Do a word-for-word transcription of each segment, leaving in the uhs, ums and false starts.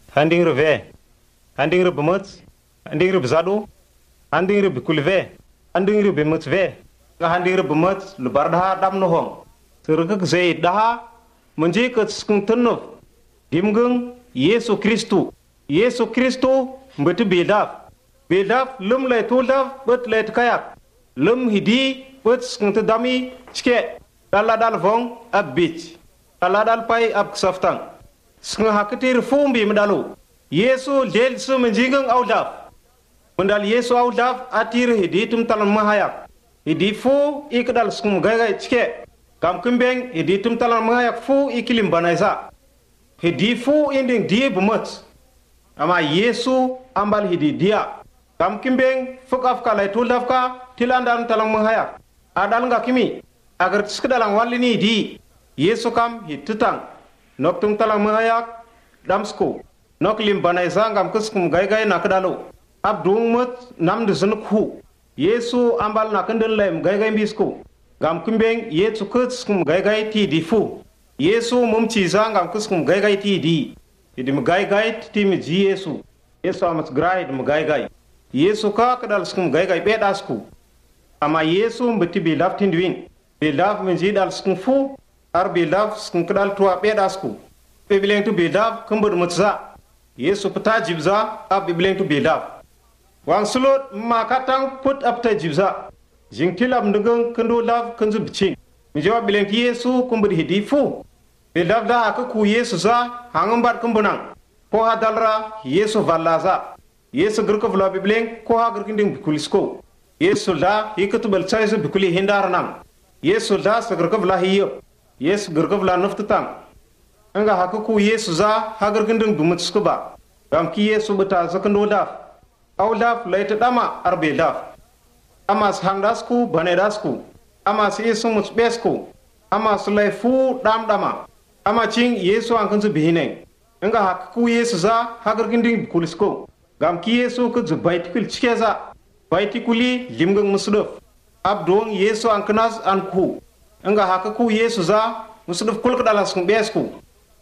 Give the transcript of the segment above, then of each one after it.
handing reve, handing rebe muts, handing rebe zadu, handing rebe kulve, handing rebe mutsve, handing rebe muts lubarda dam nohong. Serga zei daha menje ke skungtenuf dimgung Yesu Kristu. Yesu Kristu betu bedaf. Bedaf lum le tuldaf bet le kayak. Lum hidi bet skungte dami cike. Dala dal vong ab beach. Dala dal pai ab saftang. Skung haketir fumbi medalu. Yesu jel su menjingeng audaf. Mendal Yesu audaf atir hidi tum talan mahayak. Hidi fu ikdal skung gaya cike. Kam kumbeng hidi tum talan mahayak fu ikilim banaisa. Hidi fu inding die bumut. Ama Yesu ambal hidi dia. Kam kumbeng fukaf kalai tuldafka tilandan talan mahayak. Adal nga kimi. Agar sekedalang walini di Yesu kam hitutang. Nok tum talang mahayak damsko. Nok lim banaisa ngam kuskum gai-gai nakadalu. Abdung mut nam dusunku. Yesu ambal nakandel lem gai-gai bisku. Gam kumbeng Yesu kuskum gai-gai ti difu. Yesu mumci ngam kuskum gai-gai ti di. Idi gai-gai ti miji Yesu. Yesu amat grai di gai-gai. Yesu ka kadal skum gai-gai bedasku. Ama Yesu mbeti bilaf tinduin. Bilaf menjid al skum fu. Ar bilaf skum kadal tua bedasku. Bibileng tu bilaf kembur mutza. Yesu peta jibza ab bibileng tu bilaf. Wang sulut makatang put apta jibza. Jingtilab ndegung kendo lav kenzu bicing. Menjawab bileng ti Yesu kembur hidi fu. Bilaf da akaku Yesu za hangambat kembunang. Ko hadalra Yesu valaza. Yesu gerko vla bibileng ko ha gerkinding bikulisko. Yesu da hikatu belcaisu bikuli hindaranam. Yesu da segerko vla hiyop. Yesu gerko vla nuftutang. Anga hakuku Yesu za hagar gendeng bumutsko ba. Gam ki Yesu beta zakendo daf. Au daf laita dama arbe daf. Amas hangdasku banedasku. Amas Yesu mutsbesku. Amas laifu dam dama. Ama cing Yesu angkansu bihineng. Anga hakuku Yesu za hagar gendeng bikulisko. Gam ki Yesu ke zubaitikul cikeza. Baitikuli limgang musuduf. Abdong Yesu angkenas anku. Anga hakuku Yesu za musuduf kul kedalas besku.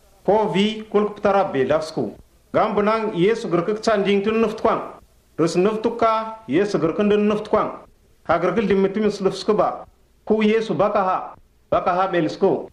Ko vi kul putara bedafsku. Gam benang Yesu gerkek canding tun nuftuang. Rus nuftuka Yesu gerkek den nuftuang. Ha gerkek dimitim slufsku ba. Ku Yesu bakaha. Bakaha belisko.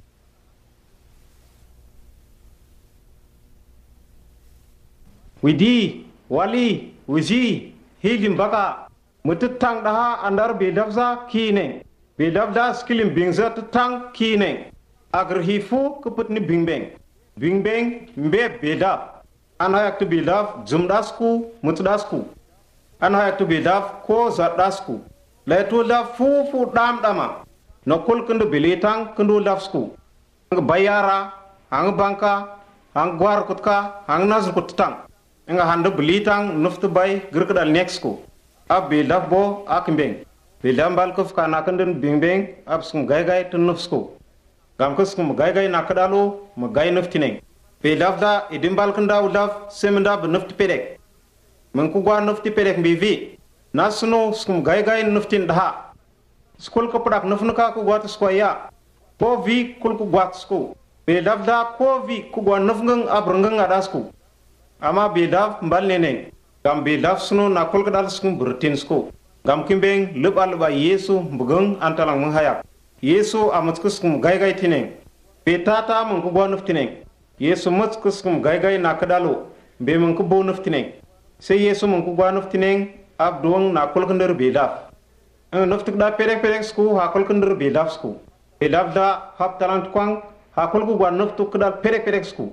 Widi, wali, wiji, hilim baka. Mututang daha andar bedafza kine. Bedafda skilim bingza tutang kine. Agar hifu keput ni bingbeng. Bingbeng mbe bedaf. Anayak tu bedaf jumdasku mutdasku. Anayak tu bedaf ko zatdasku. Laitu da fu fu dam dama. Nokul kendo belitang kendo lafsku. Ang bayara, ang bangka, ang gwar kutka, ang nazr kutang. Ang hando belitang nuftu bay gerkedal nexku. Ab bedaf bo akimbeng. Bedam balkuf kanakenden bingbeng ab skum gai-gai tu nufsku. Gamkus kum gai-gai nakadalu magai nuftineng. Bedaf da idimbal kenda udaf semenda benufti pedek. Mengkugwa nufti pedek bivi. Nasno skum gai-gai nuftin daha. Skul kepedak nufnuka kugwa tskwaya. Ko vi kul kugwa tsku. Bedaf da ko vi kugwa nufngeng abrengeng adasku. Ama bedaf mbal neneng. Gam bedaf sno nakul kedal skum bertinsku. Gam kimbeng leba-leba Yesu mbugeng antalang menghayak. Yesu amutskus kum gai-gai tineng. Betata mengkugwa nuftineng. Yesu mutskus kum gai-gai nakadalu. Be mengkubo nuftineng. Se Yesu mengkugwa nuftineng abduang nakul kender bedaf. Ang nuftik da perek-perek sku hakul kender bedaf sku. Bedaf da hap talang tukwang hakul kugwa nuftuk kedal perek-perek sku.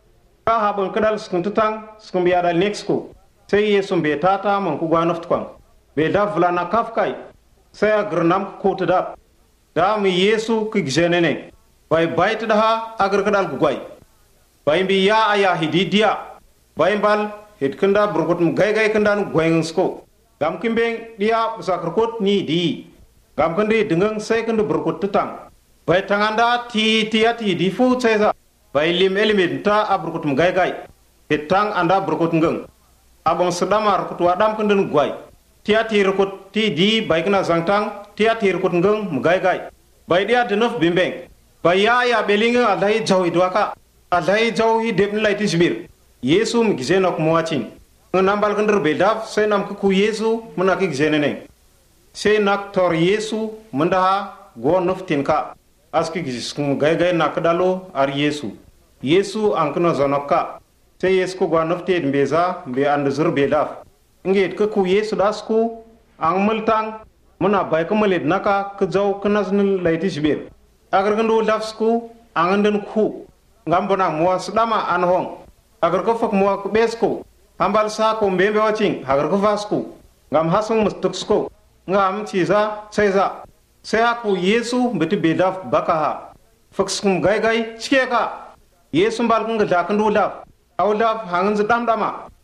Ka habang kedal skum tutang skum biadal nek sku. Se Yesu betata mengkugwa nuftukwang. Bedaf vlana kafkai. Saya gernam kutedap. Da mi Yesu kigzenene. Bai bait daha agar kedal gugwai. Bai bi ya aya hididia. Bai bal hit kenda berkut gai-gai kendan guengsko. Gam kimbeng dia besakrukut ni di. Gam kendi dengeng saya kenda berkut tutang. Bai tanganda ti ti ati di fu ceza. Bai lim elimin ta abrukut gai-gai. Hitang anda berkut ngeng. Abang sedamar kutu adam kendan guai. Tia ti rukut ti di bai kena zangtang. Tia ti rukut ngeng gai-gai. Bai dia denuf bimbeng. Bai ya ya belinge alai jauh iduaka. Alai jauh hi depni lai ti sibir. Yesu mi gize nok muacin nambal kandir bedaf sai nam ku Yesu muna ki gize ne sai nak tor Yesu munda ha go nuftin ka aski gize kum gai gai nak dalo ar Yesu Yesu an kuno zonokka sai Yesu ko go nufte mbeza be and zur bedaf nget ku Yesu dasku an multang muna bay ko malit naka ku jaw knas nul layti sibir agar gando dafsku an den ku ngambona muas dama an hong agar ko fak muak besko hambal sa ko mbembe wacin agar ko fasku ngam hasung mustuksko ngam ciza saiza sai aku Yesu beti bedaf bakaha fakskum gai gai cikeka Yesu mbal kun ga dakan daf awdaf hangin dam dama